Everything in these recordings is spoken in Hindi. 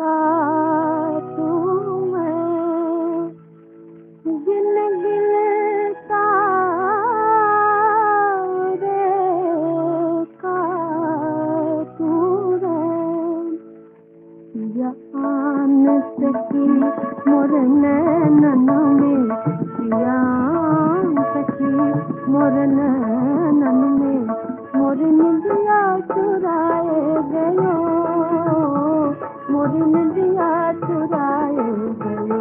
का तू मैं गिन गिन तारे का तू जान सकी मोर नैनन में जान सकी मोर नैनन में मोर निंदिया चुराए गयो मोर निंदिया चुराए गयो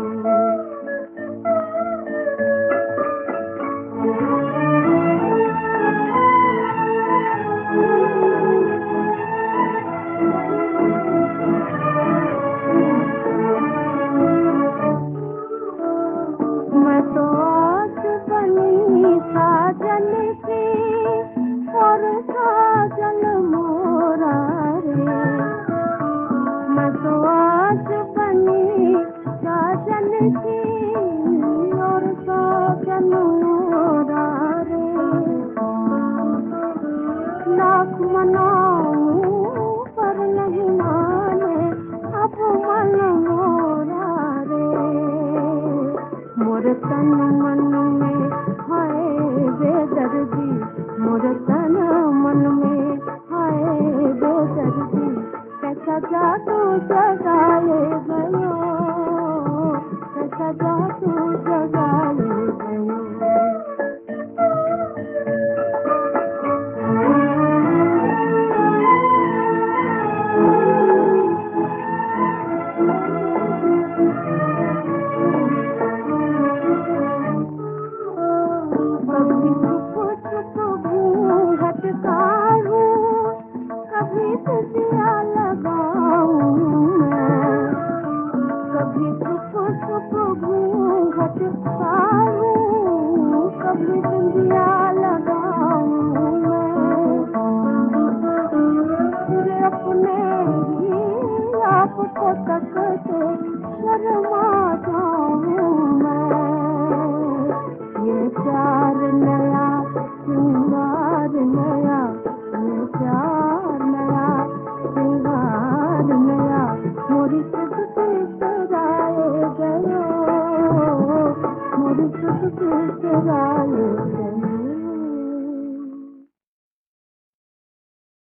मैं तो आज बनी साजन की और साजन मोरा रे मैं तो आज बनी साजन की और साजन मोरा रे लाख मनाऊं पर नहीं माने अब मन मोरा रे मोर तन मन में हाय बेदर्दी मोर तन मन में हाय बेदर्दी कैसा जादू जगाए गयो कैसा जादू जगाए गयो कभी छुप छुप घूंघट काढ़ूं कभी दिया लगाऊं मैं कभी छुप छुप घूंघट काढ़ूं कभी दिया लगाऊं मैं अपने ही आपको तकते शर्मा जाऊं मैं ये प्यार नया श्रृंगार नया ये प्यार नया श्रृंगार नया मोरी सुध के सराए गयो मोरी सुध के सराए गयो